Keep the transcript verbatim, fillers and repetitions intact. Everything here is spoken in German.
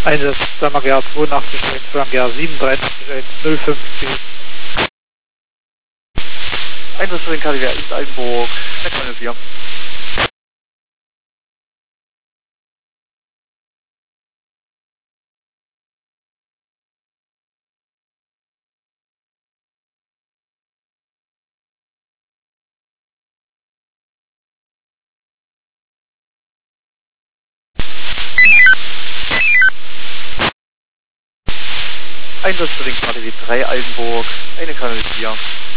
Einsatz zwei G A zweiundachtzig, zwei G A siebenunddreißig, null fünf Speed. Einsatz für den K D W East Altenburg, sechs vier. Einsatz für den K D W drei Altenburg, eine Kanal vier.